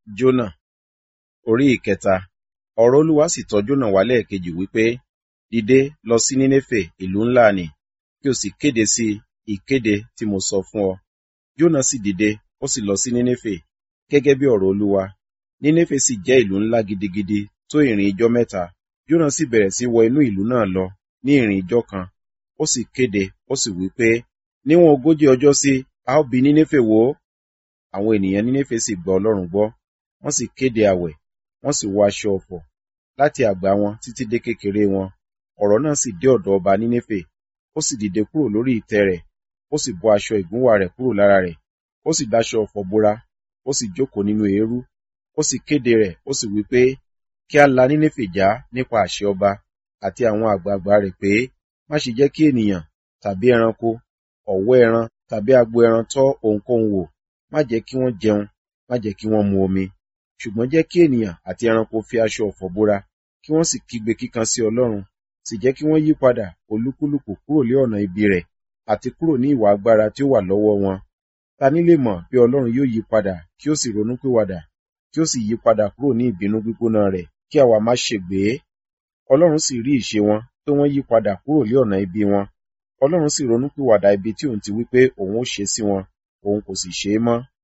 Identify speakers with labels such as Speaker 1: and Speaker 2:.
Speaker 1: Jónà orí ìkẹta. Ọ̀rọ̀ Olúwa sì tọ̀ Jónà wá lẹ́ẹ̀kejì wípé, dìde lọ sí Nínéfè ìlú ńlá nì, kí o sì kéde sí ìkéde tí mo sọ fún ọ. Jónà sì dìde, ó sì lọ sí Nínéfè, gẹ́gẹ́ bí ọ̀rọ̀ Olúwa. Nínéfè sì jẹ́ ìlú ńlá gidigidi tó ìrìn ijọ́ mẹ́ta. Jónà sì bẹ̀rẹ̀ sí wọ inú ìlú náà lọ ní ìrìn ijọ́ kan. Ó sì kéde, ó sì wí pé, níwọ̀n 40 ọjọ́ sí, a ó bi Nínéfè wó. Àwọn ènìyàn Nínéfè sì gba Ọlọ́run gbọ́. Wọ́n sì kéde àwẹ̀, wọ́n sì wọ aṣọ ọ̀fọ̀, láti àgbà wọn títí dé kékeré wọn. Ọ̀rọ̀ náà sì dé ọ̀dọ̀ ọba Nínéfè. Ó sì dìde kúrò lórí ìtẹ́ rẹ̀, ó sì bọ́ aṣọ ìgúnwà rẹ̀ kúrò lára rẹ̀, ó sì dáṣọ ọ̀fọ̀ bora, ó sì jókòó nínú eérú. Ó sì kéde rẹ̀, ó sì wí pé, kí a la Nínéfè já nípa àṣẹ ọba àti àwọn àgbààgbà rẹ̀ pé, má ṣe jẹ́ kí ènìyàn tàbí ẹranko, ọ̀wọ́ ẹran tàbí agbo ẹran tọ́ ohunkóhun wò. Má jẹ́ kí wọ́n jẹun, má jẹ́ kí wọ́n mu omi. Ṣùgbọ́n jẹ́ kí ènìyàn àti ẹranko fi aṣọ ọ̀fọ̀ bora, kí wọ́n sì kígbe kíkan sí Ọlọ́run. Sì jẹ́ kí wọ́n yí padà olúkúlùkù kúrò lé ọ̀nà ibi rẹ̀, àti kúrò ní ìwà agbára tí ó wà lọ́wọ́ wọn. Ta ní lè mọ̀ bí Ọlọ́run yóò yí padà kí ó sì ronúpìwàdà, kí ó sì yí padà kúrò ní ìbínú gbígbóná rẹ̀, kí àwa má ṣègbé? Ọlọ́run sì rí ìṣe wọn, pé wọ́n yí padà kúrò lé ọ̀nà ibi wọn. Ọlọ́run sì ronúpìwàdà ibi tí òun ti wí pé òun ó ṣe sí wọn, òun kò sì ṣe é mọ́.